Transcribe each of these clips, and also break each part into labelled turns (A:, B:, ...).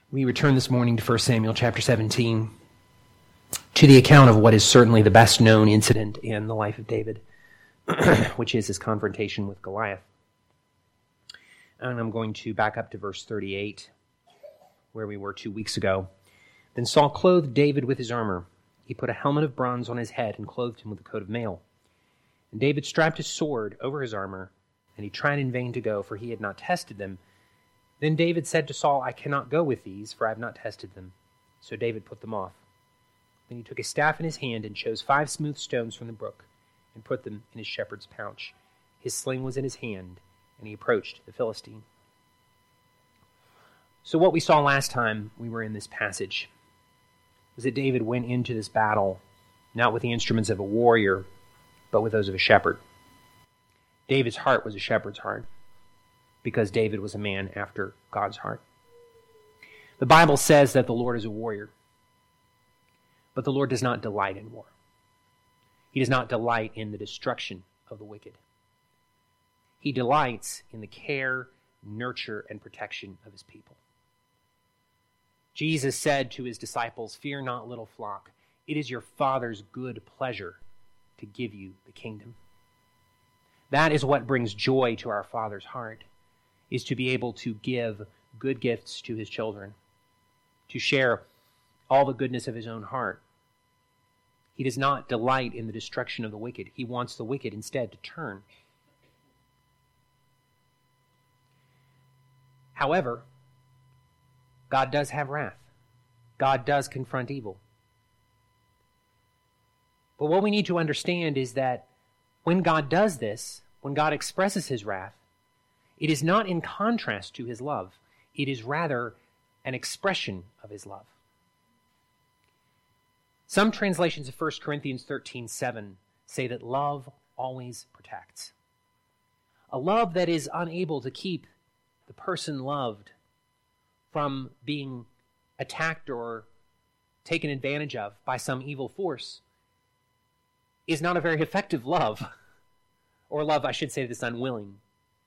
A: We return this morning to 1 Samuel chapter 17, to the account of what is certainly the best known incident in the life of David, which is his confrontation with Goliath. And I'm going to back up to verse 38, where we were 2 weeks ago. Then Saul clothed David with his armor. He put a helmet of bronze on his head and clothed him with a coat of mail. And David strapped his sword over his armor, and he tried in vain to go, for he had not tested them. Then David said to Saul, I cannot go with these, for I have not tested them. So David put them off. Then he took his staff in his hand and chose 5 smooth stones from the brook and put them in his shepherd's pouch. His sling was in his hand, and he approached the Philistine. So what we saw last time we were in this passage was that David went into this battle not with the instruments of a warrior, but with those of a shepherd. David's heart was a shepherd's heart, because David was a man after God's heart. The Bible says that the Lord is a warrior, but the Lord does not delight in war. He does not delight in the destruction of the wicked. He delights in the care, nurture, and protection of his people. Jesus said to his disciples, "Fear not, little flock. It is your Father's good pleasure to give you the kingdom." That is what brings joy to our Father's heart, is to be able to give good gifts to his children, to share all the goodness of his own heart. He does not delight in the destruction of the wicked. He wants the wicked instead to turn. However, God does have wrath. God does confront evil. But what we need to understand is that when God does this, when God expresses his wrath, it is not in contrast to his love. It is rather an expression of his love. Some translations of 1 Corinthians 13:7 say that love always protects. A love that is unable to keep the person loved from being attacked or taken advantage of by some evil force is not a very effective love, or love, I should say, that's unwilling.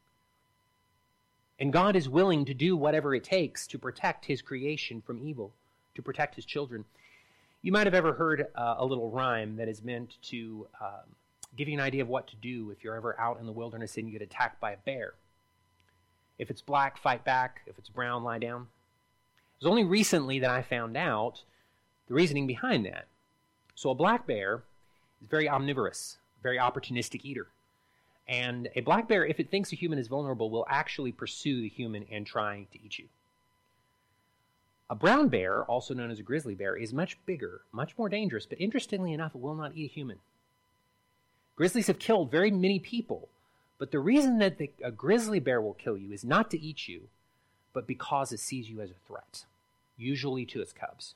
A: And God is willing to do whatever it takes to protect his creation from evil, to protect his children. You might have ever heard a little rhyme that is meant to give you an idea of what to do if you're ever out in the wilderness and you get attacked by a bear. If it's black, fight back. If it's brown, lie down. It was only recently that I found out the reasoning behind that. So a black bear is very omnivorous, very opportunistic eater. And a black bear, if it thinks a human is vulnerable, will actually pursue the human and try to eat you. A brown bear, also known as a grizzly bear, is much bigger, much more dangerous, but interestingly enough, it will not eat a human. Grizzlies have killed very many people, but the reason that a grizzly bear will kill you is not to eat you, but because it sees you as a threat, usually to its cubs.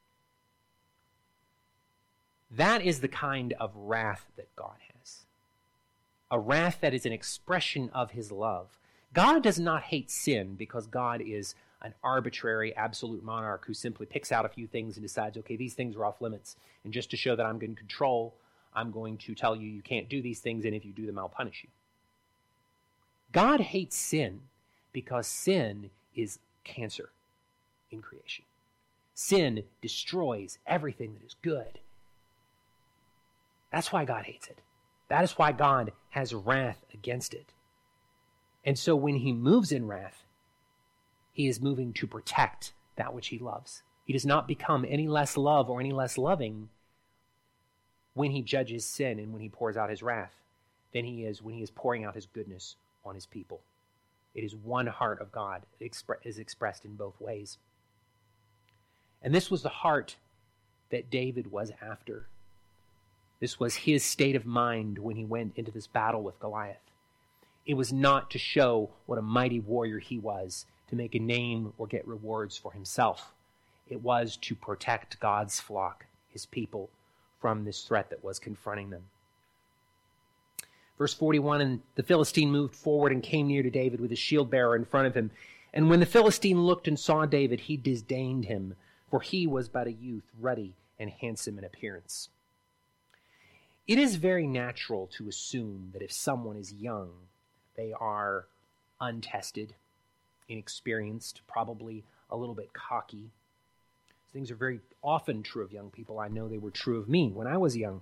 A: That is the kind of wrath that God has. A wrath that is an expression of his love. God does not hate sin because God is an arbitrary, absolute monarch who simply picks out a few things and decides, okay, these things are off limits. And just to show that I'm in control, I'm going to tell you you can't do these things, and if you do them, I'll punish you. God hates sin because sin is cancer in creation. Sin destroys everything that is good. That's why God hates it. That is why God has wrath against it. And so when he moves in wrath, he is moving to protect that which he loves. He does not become any less love or any less loving when he judges sin and when he pours out his wrath than he is when he is pouring out his goodness on his people. It is one heart of God is expressed in both ways. And this was the heart that David was after. This was his state of mind when he went into this battle with Goliath. It was not to show what a mighty warrior he was, to make a name or get rewards for himself. It was to protect God's flock, his people, from this threat that was confronting them. Verse 41, and the Philistine moved forward and came near to David with his shield bearer in front of him. And when the Philistine looked and saw David, he disdained him, for he was but a youth, ruddy and handsome in appearance. It is very natural to assume that if someone is young, they are untested, inexperienced, probably a little bit cocky. Things are very often true of young people. I know they were true of me when I was young.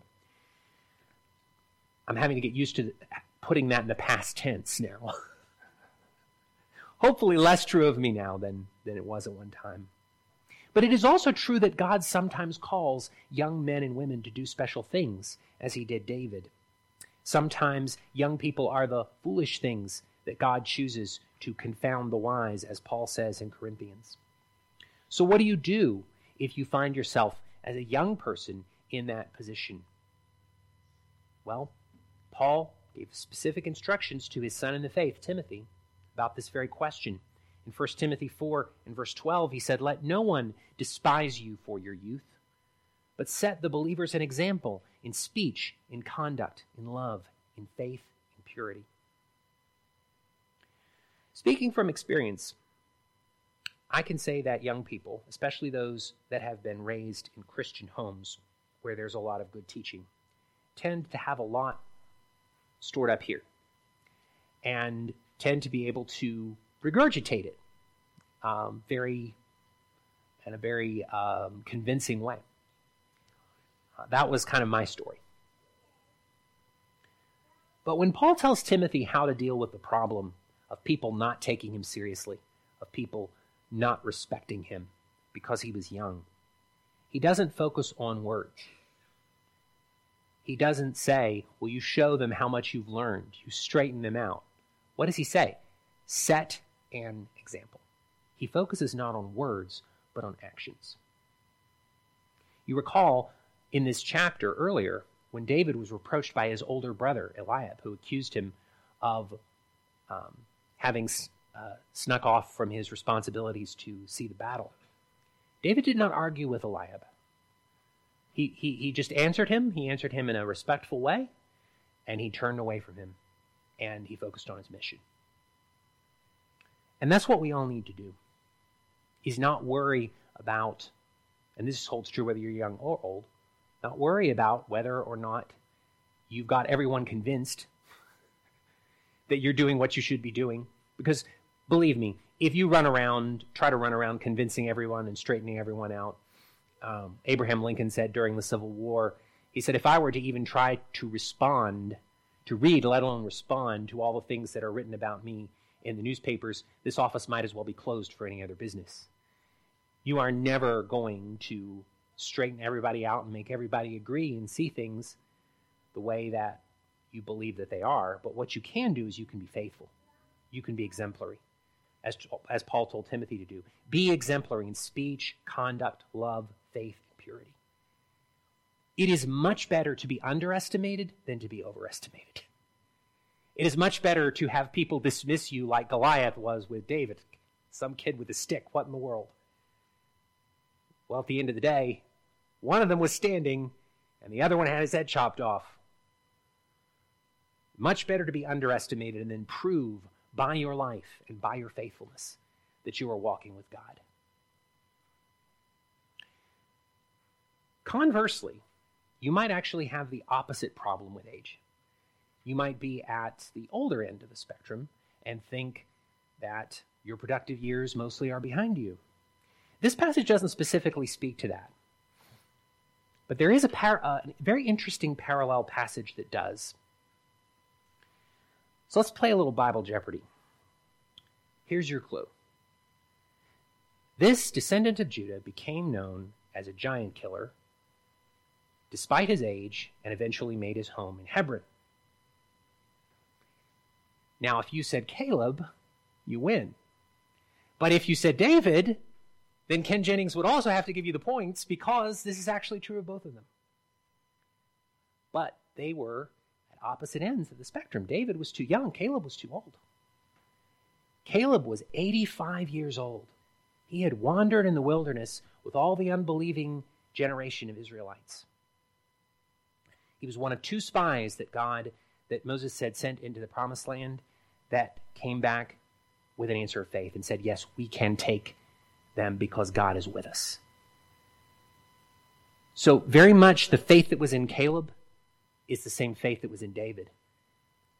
A: I'm having to get used to putting that in the past tense now. Hopefully less true of me now than it was at one time. But it is also true that God sometimes calls young men and women to do special things, as he did David. Sometimes young people are the foolish things that God chooses to confound the wise, as Paul says in Corinthians. So what do you do if you find yourself as a young person in that position? Well, Paul gave specific instructions to his son in the faith, Timothy, about this very question. In 1 Timothy 4 and verse 12, he said, "Let no one despise you for your youth, but set the believers an example in speech, in conduct, in love, in faith, in purity." Speaking from experience, I can say that young people, especially those that have been raised in Christian homes where there's a lot of good teaching, tend to have a lot stored up here and tend to be able to regurgitate it in a very convincing way. That was kind of my story. But when Paul tells Timothy how to deal with the problem of people not taking him seriously, of people not respecting him because he was young, he doesn't focus on words. He doesn't say, well, you show them how much you've learned. You straighten them out. What does he say? Set an example. He focuses not on words, but on actions. You recall in this chapter earlier when David was reproached by his older brother, Eliab, who accused him of having snuck off from his responsibilities to see the battle. David did not argue with Eliab. He just answered him. He answered him in a respectful way, and he turned away from him, and he focused on his mission. And that's what we all need to do, is not worry about, and this holds true whether you're young or old, not worry about whether or not you've got everyone convinced that you're doing what you should be doing. Because, believe me, if you try to run around convincing everyone and straightening everyone out, Abraham Lincoln said during the Civil War, he said, if I were to even try to respond, to read, let alone respond to all the things that are written about me in the newspapers, this office might as well be closed for any other business. You are never going to straighten everybody out and make everybody agree and see things the way that you believe that they are. But what you can do is you can be faithful. You can be exemplary, as Paul told Timothy to do. Be exemplary in speech, conduct, love, faith, and purity. It is much better to be underestimated than to be overestimated. It is much better to have people dismiss you like Goliath was with David, some kid with a stick. What in the world? Well, at the end of the day, one of them was standing and the other one had his head chopped off. Much better to be underestimated and then prove by your life and by your faithfulness that you are walking with God. Conversely, you might actually have the opposite problem with age. You might be at the older end of the spectrum and think that your productive years mostly are behind you. This passage doesn't specifically speak to that. But there is a very interesting parallel passage that does. So let's play a little Bible Jeopardy. Here's your clue. This descendant of Judah became known as a giant killer despite his age and eventually made his home in Hebron. Now, if you said Caleb, you win. But if you said David, then Ken Jennings would also have to give you the points because this is actually true of both of them. But they were at opposite ends of the spectrum. David was too young. Caleb was too old. Caleb was 85 years old. He had wandered in the wilderness with all the unbelieving generation of Israelites. He was one of two spies that Moses said sent into the promised land that came back with an answer of faith and said, yes, we can take them because God is with us. So very much the faith that was in Caleb is the same faith that was in David.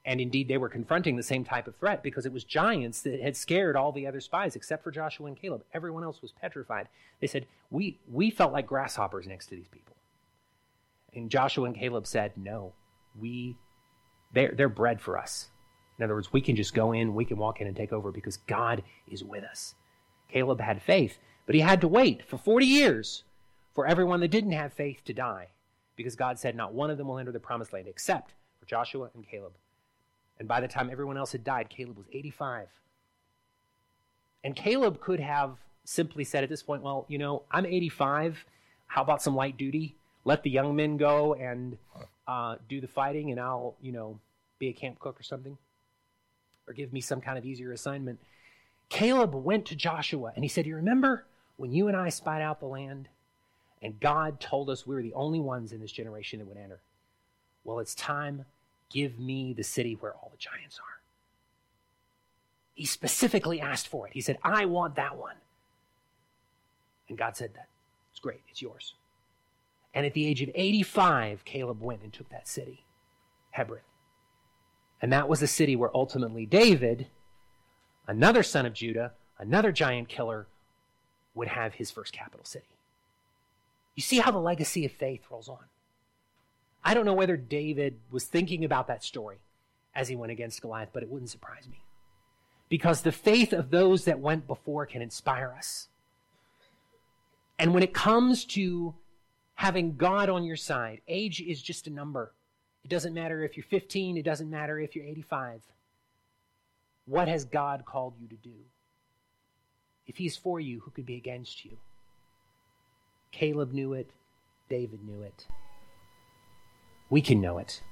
A: And indeed, they were confronting the same type of threat because it was giants that had scared all the other spies except for Joshua and Caleb. Everyone else was petrified. They said, we felt like grasshoppers next to these people. And Joshua and Caleb said, no, they're bread for us. In other words, we can just go in, we can walk in and take over because God is with us. Caleb had faith, but he had to wait for 40 years for everyone that didn't have faith to die because God said not one of them will enter the promised land except for Joshua and Caleb. And by the time everyone else had died, Caleb was 85. And Caleb could have simply said at this point, well, I'm 85. How about some light duty? Let the young men go and do the fighting, and I'll, be a camp cook or something. Or give me some kind of easier assignment. Caleb went to Joshua, and he said, you remember when you and I spied out the land, and God told us we were the only ones in this generation that would enter? Well, it's time. Give me the city where all the giants are. He specifically asked for it. He said, I want that one. And God said that. It's great. It's yours. And at the age of 85, Caleb went and took that city, Hebron. And that was the city where ultimately David, another son of Judah, another giant killer, would have his first capital city. You see how the legacy of faith rolls on. I don't know whether David was thinking about that story as he went against Goliath, but it wouldn't surprise me. Because the faith of those that went before can inspire us. And when it comes to having God on your side, age is just a number. It doesn't matter if you're 15, it doesn't matter if you're 85. What has God called you to do? If he's for you, who could be against you? Caleb knew it. David knew it. We can know it.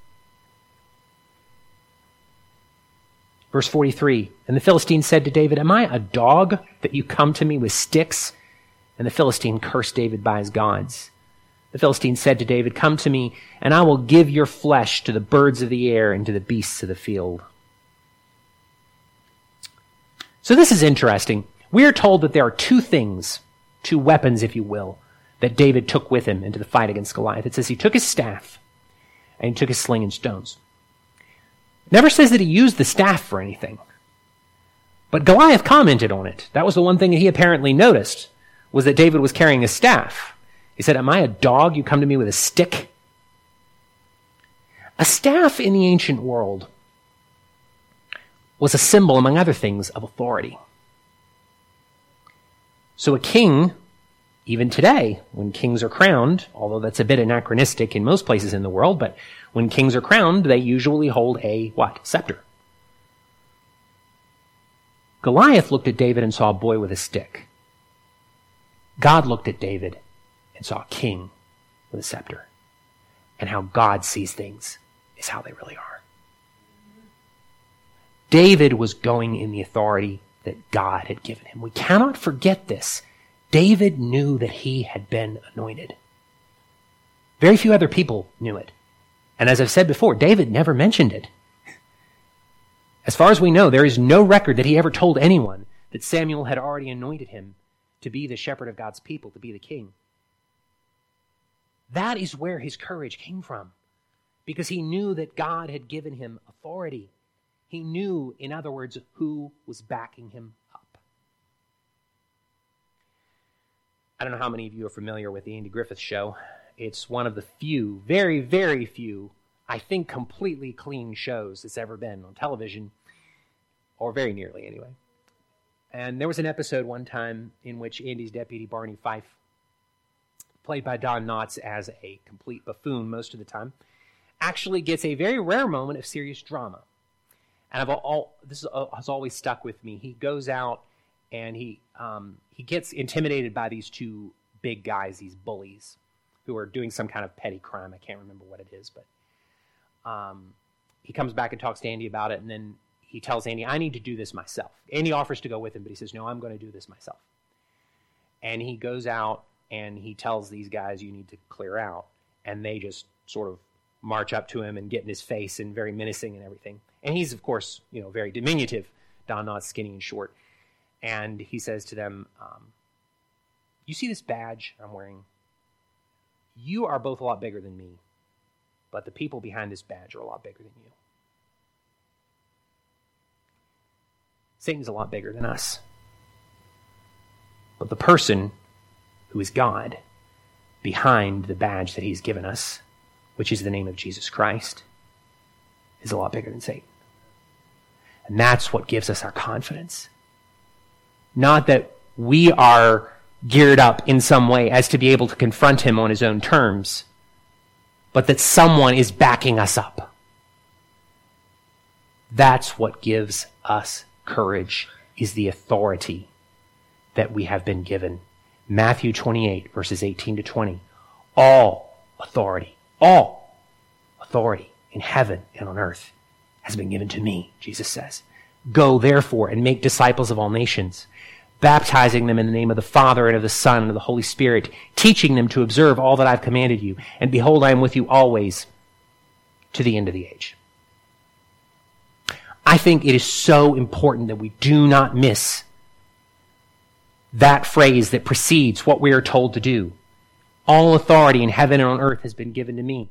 A: Verse 43, and the Philistine said to David, am I a dog that you come to me with sticks? And the Philistine cursed David by his gods. The Philistine said to David, come to me, and I will give your flesh to the birds of the air and to the beasts of the field. So this is interesting. We are told that there are two things, two weapons, if you will, that David took with him into the fight against Goliath. It says he took his staff and he took his sling and stones. It never says that he used the staff for anything. But Goliath commented on it. That was the one thing that he apparently noticed, was that David was carrying a staff. He said, am I a dog? You come to me with a stick? A staff in the ancient world was a symbol, among other things, of authority. So a king, even today, when kings are crowned, although that's a bit anachronistic in most places in the world, but when kings are crowned, they usually hold a, what? Scepter. Goliath looked at David and saw a boy with a stick. God looked at David and saw a king with a scepter. And how God sees things is how they really are. David was going in the authority that God had given him. We cannot forget this. David knew that he had been anointed. Very few other people knew it. And as I've said before, David never mentioned it. As far as we know, there is no record that he ever told anyone that Samuel had already anointed him to be the shepherd of God's people, to be the king. That is where his courage came from, because he knew that God had given him authority. He knew, in other words, who was backing him up. I don't know how many of you are familiar with the Andy Griffith Show. It's one of the few, very, very few, I think completely clean shows that's ever been on television, or very nearly anyway. And there was an episode one time in which Andy's deputy, Barney Fife, played by Don Knotts as a complete buffoon most of the time, actually gets a very rare moment of serious drama. And this has always stuck with me. He goes out and he gets intimidated by these two big guys, these bullies, who are doing some kind of petty crime. I can't remember what it is, but he comes back and talks to Andy about it, and then he tells Andy, I need to do this myself. Andy offers to go with him, but he says, no, I'm going to do this myself. And he goes out and he tells these guys, you need to clear out. And they just sort of march up to him and get in his face and very menacing and everything. And he's, of course, very diminutive. Don Knotts, skinny and short. And he says to them, you see this badge I'm wearing? You are both a lot bigger than me, but the people behind this badge are a lot bigger than you. Satan's a lot bigger than us. But the person who is God behind the badge that he's given us, which is the name of Jesus Christ, is a lot bigger than Satan. And that's what gives us our confidence. Not that we are geared up in some way as to be able to confront him on his own terms, but that someone is backing us up. That's what gives us courage, is the authority that we have been given. Matthew 28, verses 18 to 20. All authority in heaven and on earth has been given to me, Jesus says. Go, therefore, and make disciples of all nations, baptizing them in the name of the Father and of the Son and of the Holy Spirit, teaching them to observe all that I've commanded you. And behold, I am with you always to the end of the age. I think it is so important that we do not miss that phrase that precedes what we are told to do. All authority in heaven and on earth has been given to me.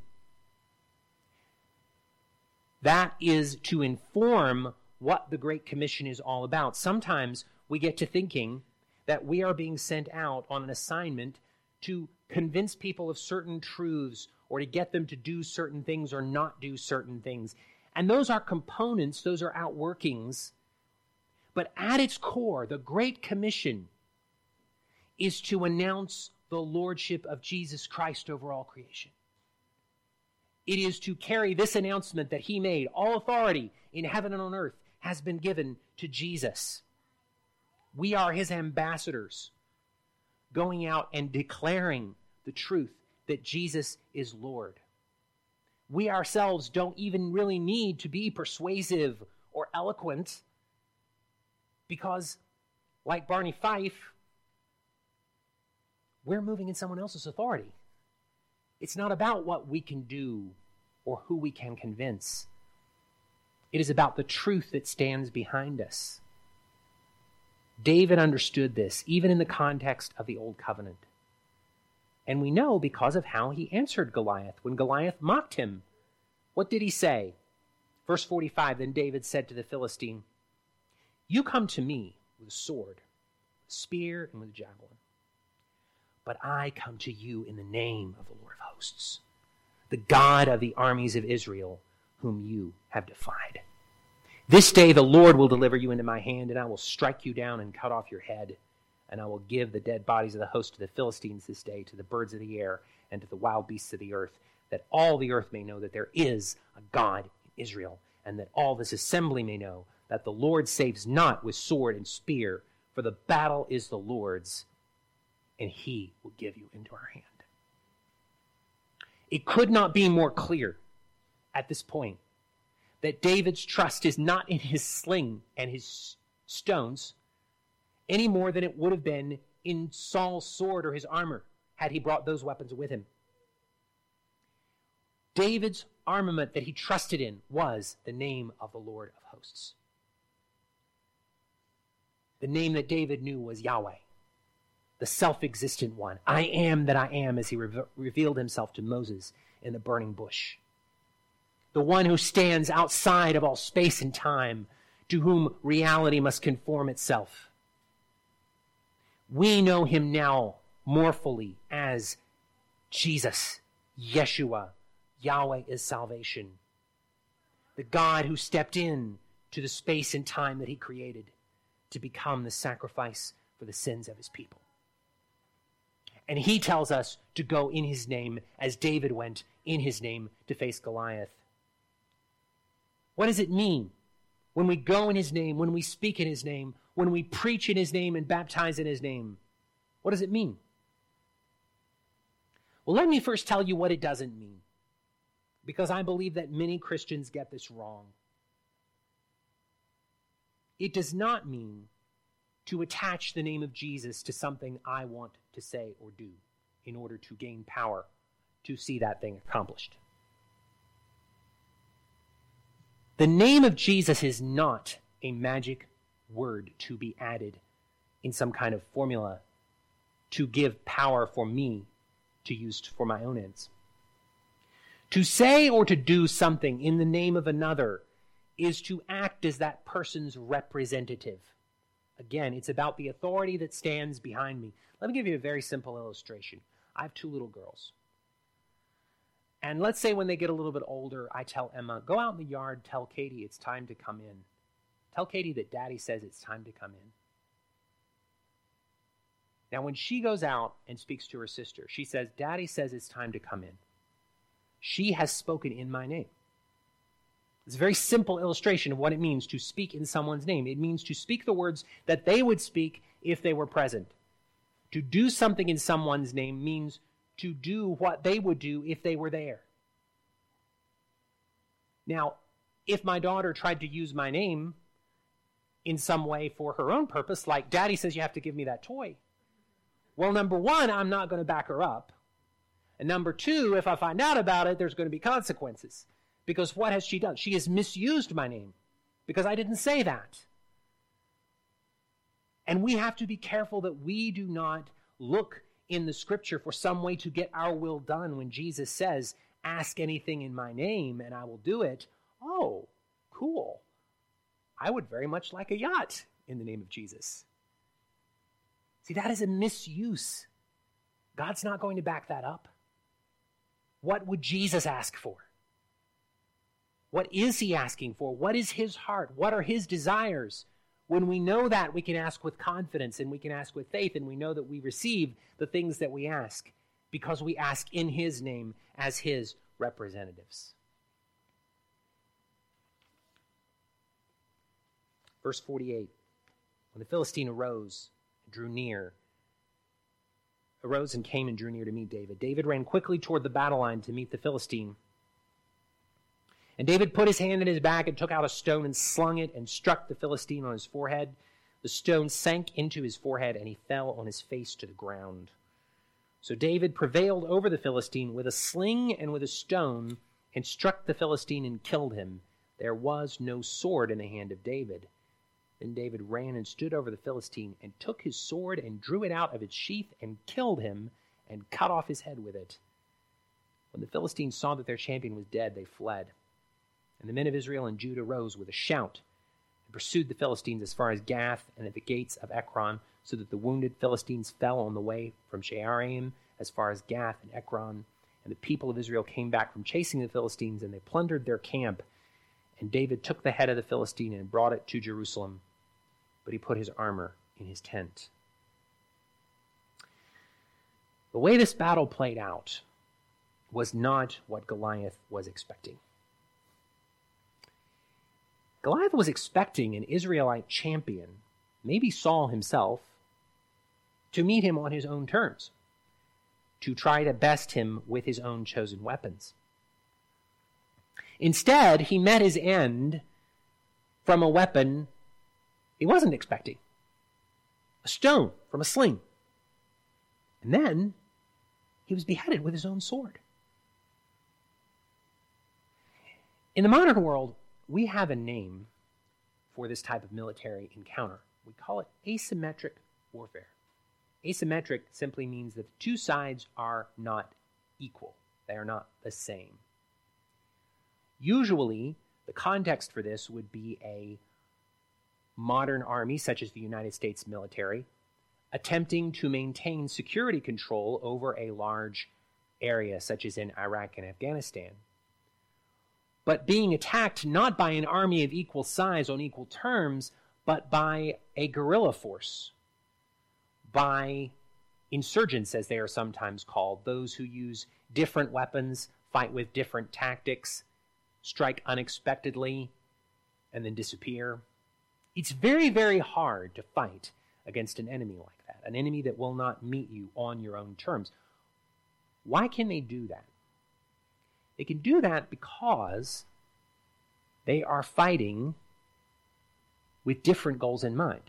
A: That is to inform what the Great Commission is all about. Sometimes we get to thinking that we are being sent out on an assignment to convince people of certain truths or to get them to do certain things or not do certain things. And those are components, those are outworkings. But at its core, the Great Commission is to announce the lordship of Jesus Christ over all creation. It is to carry this announcement that he made. All authority in heaven and on earth has been given to Jesus. We are his ambassadors, going out and declaring the truth that Jesus is Lord. We ourselves don't even really need to be persuasive or eloquent because, like Barney Fife, we're moving in someone else's authority. It's not about what we can do or who we can convince. It is about the truth that stands behind us. David understood this, even in the context of the Old Covenant. And we know because of how he answered Goliath. When Goliath mocked him, what did he say? Verse 45, then David said to the Philistine, you come to me with a sword, a spear, and with a javelin. But I come to you in the name of the Lord of hosts, the God of the armies of Israel, whom you have defied. This day the Lord will deliver you into my hand, and I will strike you down and cut off your head. And I will give the dead bodies of the host to the Philistines this day, to the birds of the air, and to the wild beasts of the earth, that all the earth may know that there is a God in Israel, and that all this assembly may know that the Lord saves not with sword and spear, for the battle is the Lord's, and he will give you into our hand. It could not be more clear at this point that David's trust is not in his sling and his stones any more than it would have been in Saul's sword or his armor had he brought those weapons with him. David's armament that he trusted in was the name of the Lord of hosts. The name that David knew was Yahweh, the self-existent one. I am that I am, as he revealed himself to Moses in the burning bush. The one who stands outside of all space and time, to whom reality must conform itself. We know him now more fully as Jesus, Yeshua. Yahweh is salvation. The God who stepped in to the space and time that he created to become the sacrifice for the sins of his people. And he tells us to go in his name as David went in his name to face Goliath. What does it mean when we go in his name, when we speak in his name, when we preach in his name and baptize in his name? What does it mean? Well, let me first tell you what it doesn't mean, because I believe that many Christians get this wrong. It does not mean to attach the name of Jesus to something I want to say or do in order to gain power to see that thing accomplished. The name of Jesus is not a magic word to be added in some kind of formula to give power for me to use for my own ends. To say or to do something in the name of another is to act as that person's representative. Again, it's about the authority that stands behind me. Let me give you a very simple illustration. I have 2 little girls. And let's say when they get a little bit older, I tell Emma, go out in the yard, tell Katie it's time to come in. Tell Katie that Daddy says it's time to come in. Now, when she goes out and speaks to her sister, she says, Daddy says it's time to come in. She has spoken in my name. It's a very simple illustration of what it means to speak in someone's name. It means to speak the words that they would speak if they were present. To do something in someone's name means to do what they would do if they were there. Now, if my daughter tried to use my name in some way for her own purpose, like Daddy says you have to give me that toy, well, number 1, I'm not going to back her up. And number 2, if I find out about it, there's going to be consequences. Because what has she done? She has misused my name because I didn't say that. And we have to be careful that we do not look in the Scripture for some way to get our will done. When Jesus says, ask anything in my name and I will do it. Oh, cool. I would very much like a yacht in the name of Jesus. See, that is a misuse. God's not going to back that up. What would Jesus ask for? What is he asking for? What is his heart? What are his desires? When we know that, we can ask with confidence and we can ask with faith, and we know that we receive the things that we ask because we ask in his name as his representatives. Verse 48, when the Philistine arose and came and drew near to meet David, David ran quickly toward the battle line to meet the Philistine. And David put his hand in his back and took out a stone and slung it and struck the Philistine on his forehead. The stone sank into his forehead and he fell on his face to the ground. So David prevailed over the Philistine with a sling and with a stone and struck the Philistine and killed him. There was no sword in the hand of David. Then David ran and stood over the Philistine and took his sword and drew it out of its sheath and killed him and cut off his head with it. When the Philistines saw that their champion was dead, they fled. And the men of Israel and Judah rose with a shout and pursued the Philistines as far as Gath and at the gates of Ekron, so that the wounded Philistines fell on the way from Shaaraim as far as Gath and Ekron. And the people of Israel came back from chasing the Philistines, and they plundered their camp. And David took the head of the Philistine and brought it to Jerusalem, but he put his armor in his tent. The way this battle played out was not what Goliath was expecting. Goliath was expecting an Israelite champion, maybe Saul himself, to meet him on his own terms, to try to best him with his own chosen weapons. Instead, he met his end from a weapon he wasn't expecting, a stone from a sling. And then he was beheaded with his own sword. In the modern world, we have a name for this type of military encounter. We call it asymmetric warfare. Asymmetric simply means that the two sides are not equal. They are not the same. Usually, the context for this would be a modern army, such as the United States military, attempting to maintain security control over a large area, such as in Iraq and Afghanistan, but being attacked not by an army of equal size on equal terms, but by a guerrilla force, by insurgents, as they are sometimes called, those who use different weapons, fight with different tactics, strike unexpectedly, and then disappear. It's very, very hard to fight against an enemy like that, an enemy that will not meet you on your own terms. Why can they do that? They can do that because they are fighting with different goals in mind.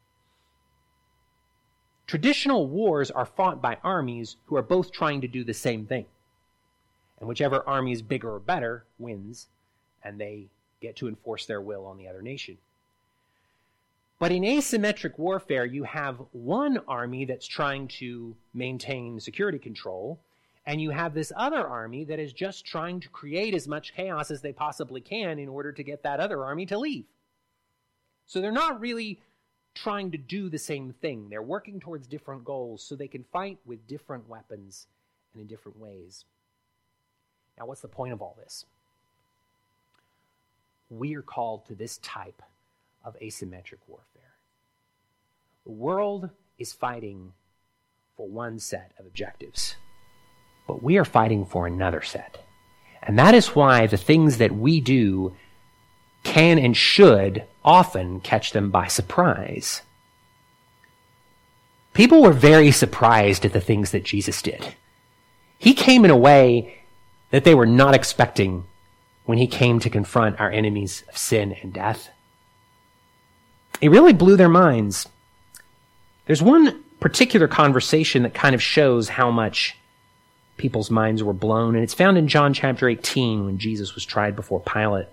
A: Traditional wars are fought by armies who are both trying to do the same thing. And whichever army is bigger or better wins, and they get to enforce their will on the other nation. But in asymmetric warfare, you have one army that's trying to maintain security control, And you have this other army that is just trying to create as much chaos as they possibly can in order to get that other army to leave. So they're not really trying to do the same thing. They're working towards different goals so they can fight with different weapons and in different ways. Now, what's the point of all this? We are called to this type of asymmetric warfare. The world is fighting for one set of objectives, but we are fighting for another set. And that is why the things that we do can and should often catch them by surprise. People were very surprised at the things that Jesus did. He came in a way that they were not expecting when he came to confront our enemies of sin and death. It really blew their minds. There's one particular conversation that kind of shows how much people's minds were blown, and it's found in John chapter 18 when Jesus was tried before Pilate.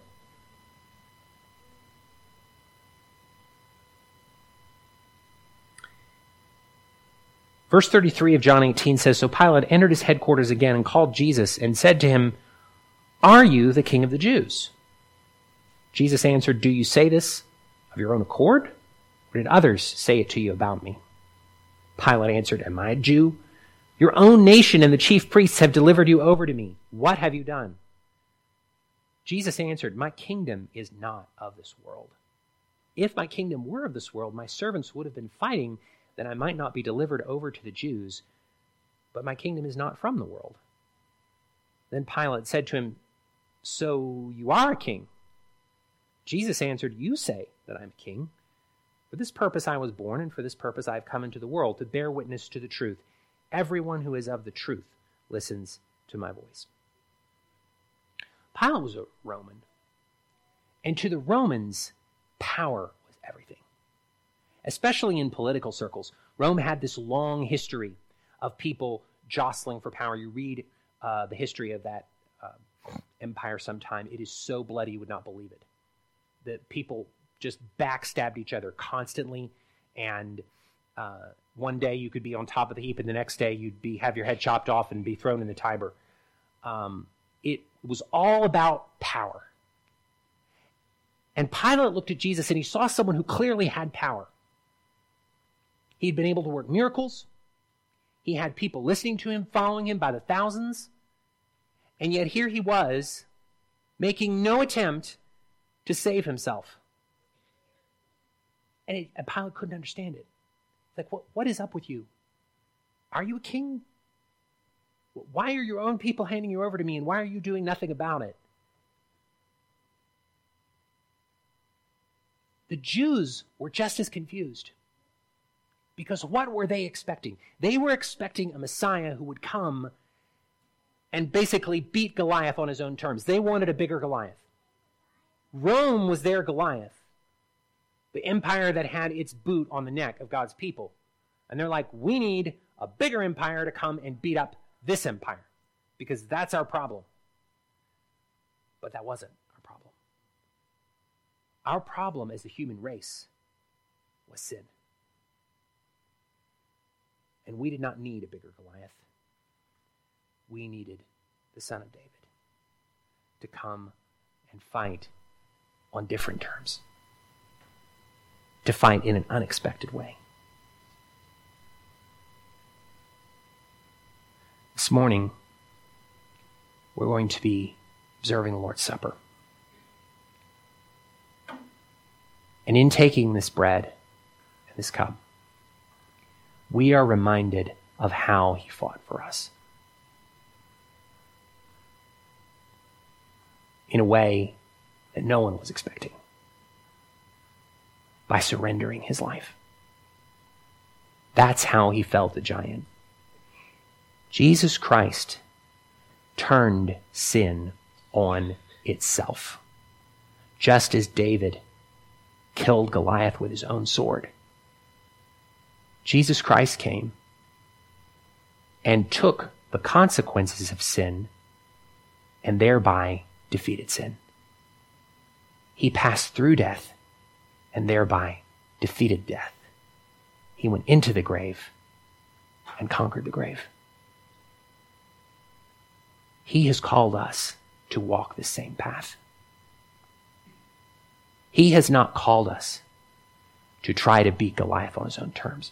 A: Verse 33 of John 18 says, "So Pilate entered his headquarters again and called Jesus and said to him, 'Are you the king of the Jews?' Jesus answered, 'Do you say this of your own accord, or did others say it to you about me?' Pilate answered, 'Am I a Jew? Your own nation and the chief priests have delivered you over to me. What have you done?' Jesus answered, 'My kingdom is not of this world. If my kingdom were of this world, my servants would have been fighting that I might not be delivered over to the Jews, but my kingdom is not from the world.' Then Pilate said to him, 'So you are a king?' Jesus answered, 'You say that I am a king. For this purpose I was born, and for this purpose I have come into the world, to bear witness to the truth. Everyone who is of the truth listens to my voice.'" Pilate was a Roman, and to the Romans, power was everything. Especially in political circles. Rome had this long history of people jostling for power. You read the history of that empire sometime. It is so bloody you would not believe it. That people just backstabbed each other constantly, and one day you could be on top of the heap, and the next day you'd have your head chopped off and be thrown in the Tiber. It was all about power. And Pilate looked at Jesus and he saw someone who clearly had power. He'd been able to work miracles. He had people listening to him, following him by the thousands. And yet here he was, making no attempt to save himself. And Pilate couldn't understand it. It's like, what is up with you? Are you a king? Why are your own people handing you over to me, and why are you doing nothing about it? The Jews were just as confused. Because what were they expecting? They were expecting a Messiah who would come and basically beat Goliath on his own terms. They wanted a bigger Goliath. Rome was their Goliath, the empire that had its boot on the neck of God's people. And they're like, we need a bigger empire to come and beat up this empire, because that's our problem. But that wasn't our problem. Our problem as the human race was sin. And we did not need a bigger Goliath. We needed the Son of David to come and fight on different terms, to fight in an unexpected way. This morning, we're going to be observing the Lord's Supper. And in taking this bread and this cup, we are reminded of how he fought for us. In a way that no one was expecting. By surrendering his life. That's how he felt the giant. Jesus Christ turned sin on itself. Just as David killed Goliath with his own sword. Jesus Christ came and took the consequences of sin and thereby defeated sin. He passed through death and thereby defeated death. He went into the grave and conquered the grave. He has called us to walk the same path. He has not called us to try to beat Goliath on his own terms.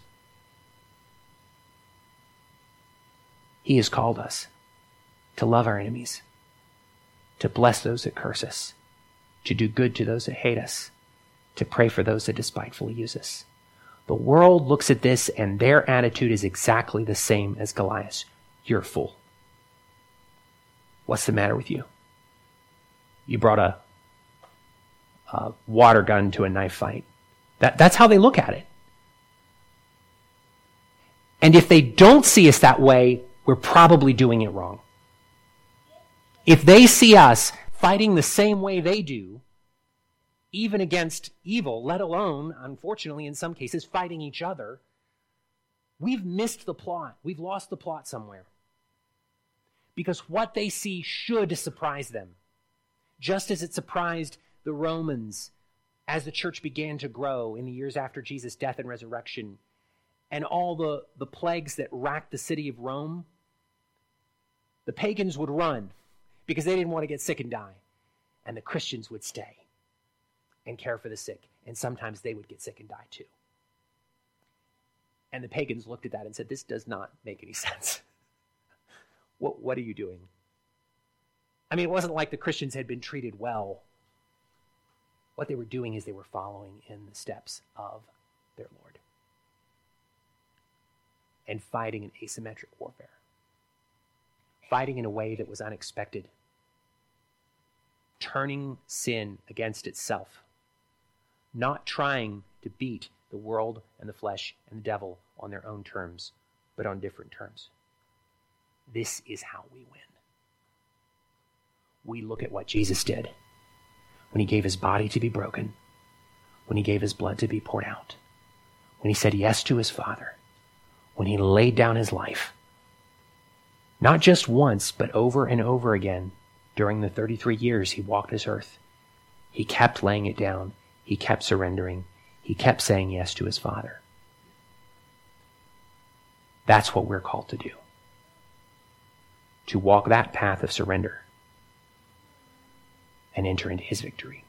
A: He has called us to love our enemies, to bless those that curse us, to do good to those that hate us, to pray for those that despitefully use us. The world looks at this and their attitude is exactly the same as Goliath's. You're a fool. What's the matter with you? You brought a water gun to a knife fight. That's how they look at it. And if they don't see us that way, we're probably doing it wrong. If they see us fighting the same way they do, even against evil, let alone, unfortunately, in some cases, fighting each other, we've missed the plot. We've lost the plot somewhere. Because what they see should surprise them. Just as it surprised the Romans as the church began to grow in the years after Jesus' death and resurrection, and all the plagues that racked the city of Rome, the pagans would run because they didn't want to get sick and die. And the Christians would stay and care for the sick. And sometimes they would get sick and die too. And the pagans looked at that and said, this does not make any sense. What are you doing? I mean, it wasn't like the Christians had been treated well. What they were doing is they were following in the steps of their Lord and fighting an asymmetric warfare. Fighting in a way that was unexpected. Turning sin against itself. Not trying to beat the world and the flesh and the devil on their own terms, but on different terms. This is how we win. We look at what Jesus did when he gave his body to be broken, when he gave his blood to be poured out, when he said yes to his Father, when he laid down his life. Not just once, but over and over again during the 33 years he walked this earth. He kept laying it down. He kept surrendering. He kept saying yes to his Father. That's what we're called to do. To walk that path of surrender and enter into his victory.